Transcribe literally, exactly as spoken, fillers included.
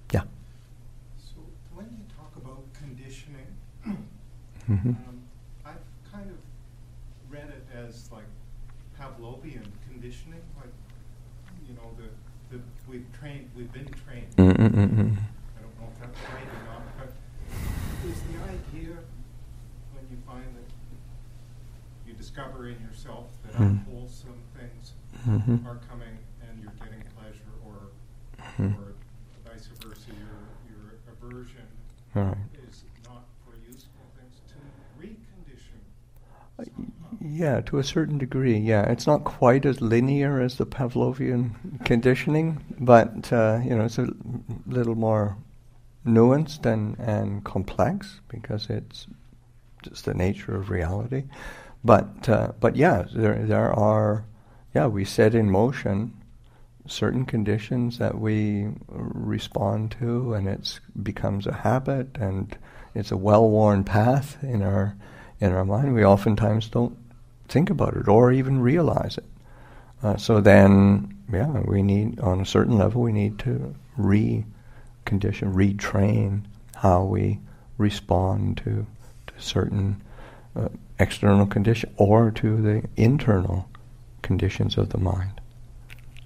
Yeah. So when you talk about conditioning, Mm-hmm. um, I've kind of read it as like Pavlovian conditioning, like, you know, the, the we've trained, we've been trained. Mm-mm-mm-mm. I don't know if that's right or not, but is the idea when you find that you discover in yourself that Mm. unwholesome things Mm-hmm. are coming and you're getting pleasure, or Mm. or vice versa, your your aversion All right. is not for useful things, to recondition Uh, somehow. Yeah, to a certain degree, yeah. It's not quite as linear as the Pavlovian conditioning, but, uh, you know, it's a l- little more nuanced and, and complex because it's just the nature of reality. But, uh, but yeah, there, there are, yeah, we set in motion certain conditions that we respond to, and it becomes a habit, and it's a well-worn path in our in our mind. We oftentimes don't think about it or even realize it. Uh, so then, yeah, we need, on a certain level, we need to recondition, retrain how we respond to, to certain uh, external conditions or to the internal conditions of the mind.